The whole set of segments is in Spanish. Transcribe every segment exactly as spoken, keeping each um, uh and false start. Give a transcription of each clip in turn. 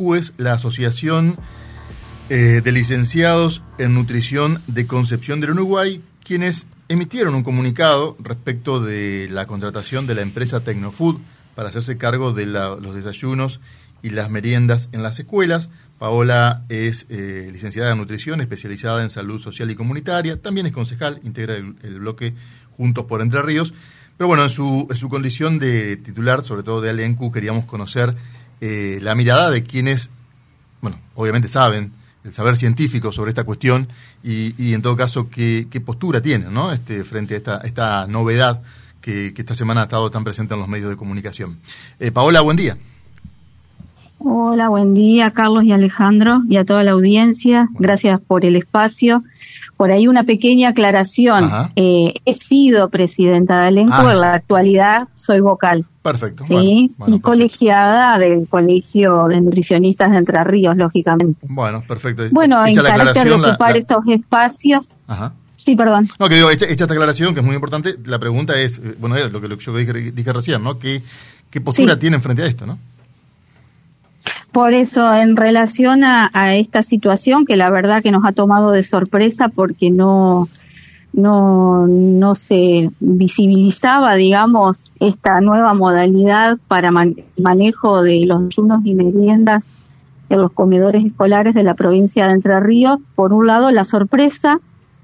ALENCU es la Asociación eh, de Licenciados en Nutrición de Concepción del Uruguay, quienes emitieron un comunicado respecto de la contratación de la empresa Tecnofood para hacerse cargo de la, los desayunos y las meriendas en las escuelas. Paola es eh, licenciada en nutrición, especializada en salud social y comunitaria, también es concejal, integra el, el bloque Juntos por Entre Ríos, pero bueno, en su, en su condición de titular, sobre todo de ALENCU, queríamos conocer eh, la mirada de quienes, bueno, obviamente saben, el saber científico sobre esta cuestión y, y en todo caso, qué, qué postura tienen, ¿no? Este, frente a esta, esta novedad que, que esta semana ha estado tan presente en los medios de comunicación. Eh, Paola, buen día. Hola, buen día, Carlos y Alejandro, y a toda la audiencia. Bueno. Gracias por el espacio. Por ahí una pequeña aclaración. Eh, he sido presidenta de ALENCU, ah, en la actualidad soy vocal. Perfecto. Sí, bueno, bueno, y perfecto. Colegiada del Colegio de Nutricionistas de Entre Ríos, lógicamente. Bueno, perfecto. Bueno, hecha en carácter de ocupar la, la... esos espacios... Ajá. Sí, perdón. No, que digo, hecha, hecha esta aclaración, que es muy importante, la pregunta es, bueno, es lo que yo dije, dije recién, ¿no? ¿Qué, qué postura sí. tienen frente a esto, no? Por eso, en relación a, a esta situación, que la verdad que nos ha tomado de sorpresa porque no, no, no se visibilizaba, digamos, esta nueva modalidad para man, manejo de los desayunos y meriendas en los comedores escolares de la provincia de Entre Ríos. Por un lado, la sorpresa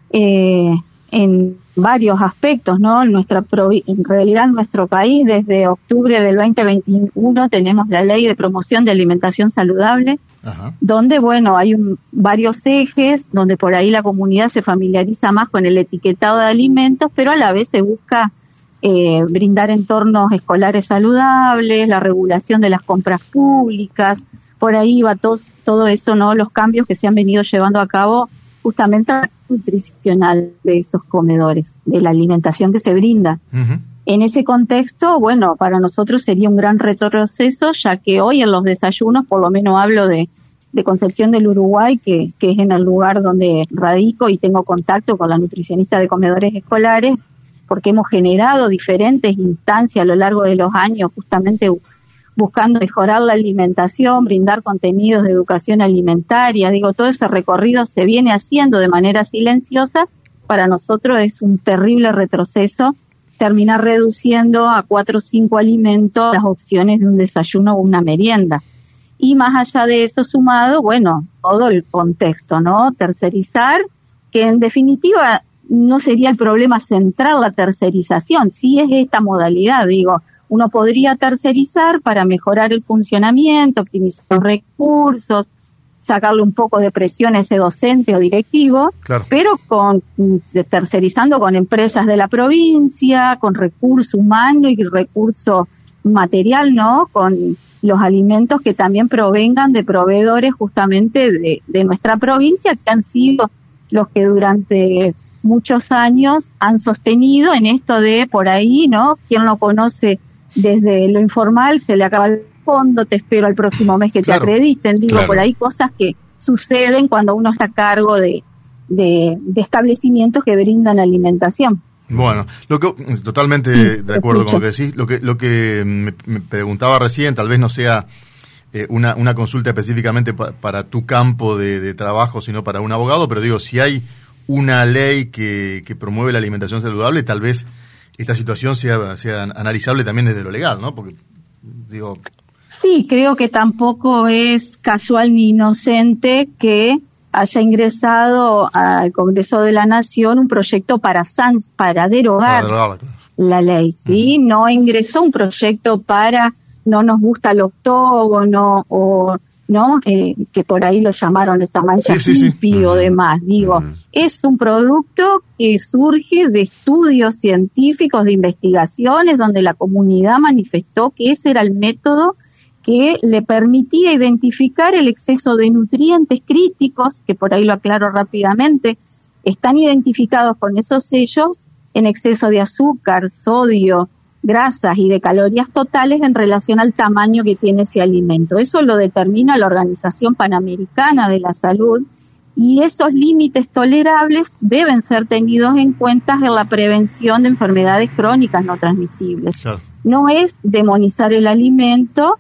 eh, en varios aspectos, ¿no? En nuestra provi- en realidad en nuestro país, desde octubre del veinte veintiuno tenemos la Ley de Promoción de Alimentación Saludable, Ajá. donde, bueno, hay un, varios ejes, donde por ahí la comunidad se familiariza más con el etiquetado de alimentos, pero a la vez se busca eh, brindar entornos escolares saludables, la regulación de las compras públicas, por ahí va todo, todo eso, ¿no? Los cambios que se han venido llevando a cabo justamente a la nutricional de esos comedores, de la alimentación que se brinda. Uh-huh. En ese contexto, bueno, para nosotros sería un gran retroceso, ya que hoy en los desayunos, por lo menos hablo de, de Concepción del Uruguay, que, que es en el lugar donde radico y tengo contacto con la nutricionista de comedores escolares, porque hemos generado diferentes instancias a lo largo de los años, justamente buscando mejorar la alimentación, brindar contenidos de educación alimentaria. Digo, todo ese recorrido se viene haciendo de manera silenciosa. Para nosotros es un terrible retroceso terminar reduciendo a cuatro o cinco alimentos las opciones de un desayuno o una merienda. Y más allá de eso sumado, bueno, todo el contexto, ¿no? Tercerizar, que en definitiva no sería el problema central la tercerización, sí es esta modalidad, digo, uno podría tercerizar para mejorar el funcionamiento, optimizar los recursos, sacarle un poco de presión a ese docente o directivo, claro. pero con tercerizando con empresas de la provincia, con recurso humano y recurso material, ¿no? Con los alimentos que también provengan de proveedores justamente de, de nuestra provincia, que han sido los que durante muchos años han sostenido en esto de por ahí, ¿no? Quien lo conoce desde lo informal, se le acaba el fondo, te espero al próximo mes que claro, te acrediten. Digo, claro. por ahí cosas que suceden cuando uno está a cargo de, de, de establecimientos que brindan alimentación. Bueno, lo que totalmente sí, de acuerdo con lo que decís. Lo que, lo que me, me preguntaba recién, tal vez no sea eh, una, una consulta específicamente pa, para tu campo de, de trabajo, sino para un abogado, pero digo, si hay una ley que, que promueve la alimentación saludable, tal vez esta situación sea, sea analizable también desde lo legal, ¿no? Porque, digo... Sí, creo que tampoco es casual ni inocente que haya ingresado al Congreso de la Nación un proyecto para sans, para derogar, para derogar claro. la ley, ¿sí? Uh-huh. No ingresó un proyecto para no nos gusta el octógono o... ¿no? Eh, que por ahí lo llamaron esa mancha sí, hippie sí, sí. o demás. Digo, uh-huh. es un producto que surge de estudios científicos, de investigaciones, donde la comunidad manifestó que ese era el método que le permitía identificar el exceso de nutrientes críticos, que por ahí lo aclaro rápidamente, están identificados con esos sellos en exceso de azúcar, sodio, grasas y de calorías totales en relación al tamaño que tiene ese alimento. Eso lo determina la Organización Panamericana de la Salud y esos límites tolerables deben ser tenidos en cuenta en la prevención de enfermedades crónicas no transmisibles. Claro. No es demonizar el alimento,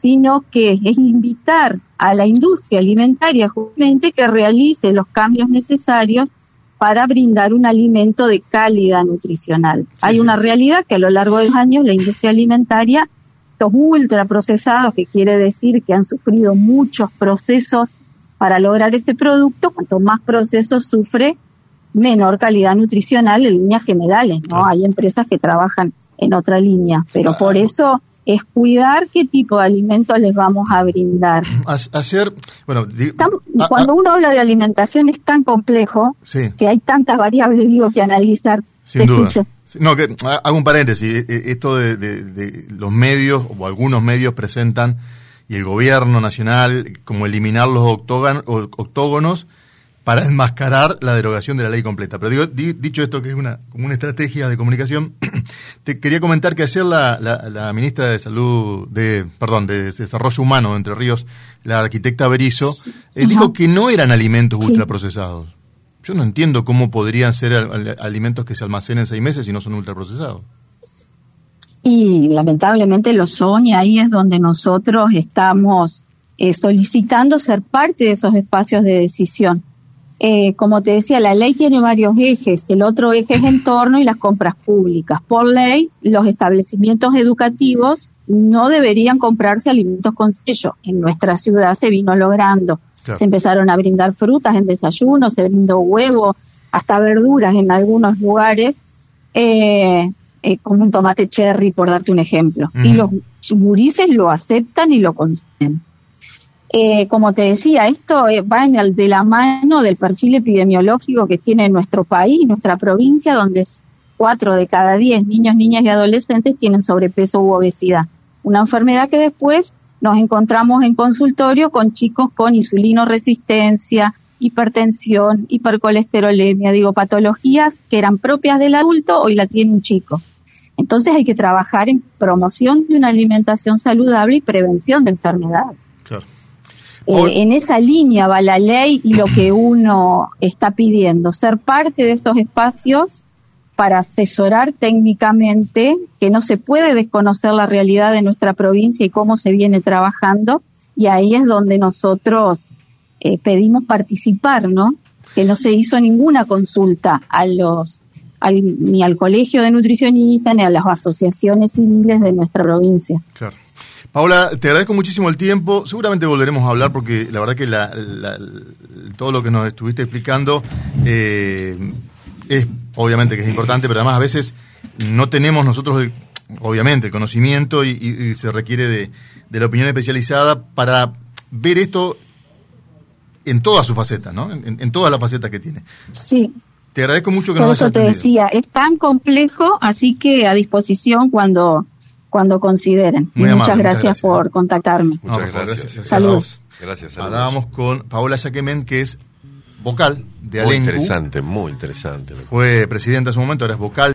sino que es invitar a la industria alimentaria justamente que realice los cambios necesarios para brindar un alimento de calidad nutricional. Sí, Hay sí. una realidad que a lo largo de los años la industria alimentaria, estos ultraprocesados, que quiere decir que han sufrido muchos procesos para lograr ese producto, cuanto más procesos sufre, menor calidad nutricional en líneas generales, ¿no? Ah. Hay empresas que trabajan en otra línea, pero ah, por eso es cuidar qué tipo de alimentos les vamos a brindar. Hacer, bueno, digo, tan, ah, cuando ah, uno habla de alimentación es tan complejo sí. que hay tantas variables, digo, que analizar. Sin duda. Escucho. No, que hago un paréntesis. Esto de, de, de los medios, o algunos medios presentan, y el gobierno nacional, como eliminar los octógonos, octógonos para enmascarar la derogación de la ley completa. Pero digo, di, dicho esto, que es una, como una estrategia de comunicación, te quería comentar que ayer la, la, la ministra de Salud, de perdón, de Desarrollo Humano de Entre Ríos, la arquitecta Berizo, eh, dijo que no eran alimentos sí. ultraprocesados. Yo no entiendo cómo podrían ser al, alimentos que se almacenen seis meses si no son ultraprocesados. Y lamentablemente lo son, y ahí es donde nosotros estamos eh, solicitando ser parte de esos espacios de decisión. Eh, como te decía, la ley tiene varios ejes. El otro eje es entorno y las compras públicas. Por ley, los establecimientos educativos no deberían comprarse alimentos con sello. En nuestra ciudad se vino logrando. Claro. Se empezaron a brindar frutas en desayuno, se brindó huevo, hasta verduras en algunos lugares, eh, eh, como un tomate cherry, por darte un ejemplo. Mm. Y los gurises lo aceptan y lo consumen. Eh, como te decía, esto va en el de la mano del perfil epidemiológico que tiene nuestro país, nuestra provincia, donde cuatro de cada diez niños, niñas y adolescentes tienen sobrepeso u obesidad. Una enfermedad que después nos encontramos en consultorio con chicos con insulinoresistencia, hipertensión, hipercolesterolemia, digo, patologías que eran propias del adulto, hoy la tiene un chico. Entonces hay que trabajar en promoción de una alimentación saludable y prevención de enfermedades. Claro. Eh, en esa línea va la ley y lo que uno está pidiendo, ser parte de esos espacios para asesorar técnicamente, que no se puede desconocer la realidad de nuestra provincia y cómo se viene trabajando, y ahí es donde nosotros eh, pedimos participar, ¿no? Que no se hizo ninguna consulta a los al, ni al Colegio de Nutricionistas ni a las asociaciones civiles de nuestra provincia. Claro. Paola, te agradezco muchísimo el tiempo. Seguramente volveremos a hablar porque la verdad que la, la, todo lo que nos estuviste explicando eh, es obviamente que es importante, pero además a veces no tenemos nosotros, el, obviamente, el conocimiento y, y, y se requiere de, de la opinión especializada para ver esto en todas sus facetas, ¿no? En, en todas las facetas que tiene. Sí. Te agradezco mucho que Por nos hayas atendido. Por eso te decía, es tan complejo, así que a disposición cuando... cuando consideren. Muy y amable, muchas, gracias muchas gracias por contactarme. Muchas no, gracias. gracias. Saludos. Gracias. Saludos. Hablábamos con Paola Yaquemén, que es vocal de Muy Alencu. interesante, muy interesante. Fue presidenta en su momento, ahora es vocal.